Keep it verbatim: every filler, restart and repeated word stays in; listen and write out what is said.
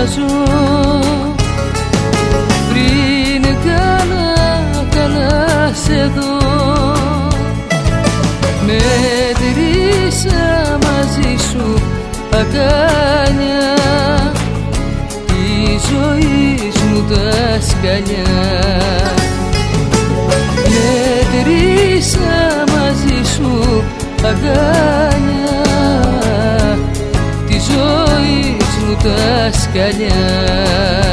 ζω. Πριν καλά καλά σε δω, μέτρησα μαζί σου αγκάλια της ζωής μου τα σκαλιά. Μέτρησα μαζί σου αγκάλια της ζωής μου τα σκαλιά.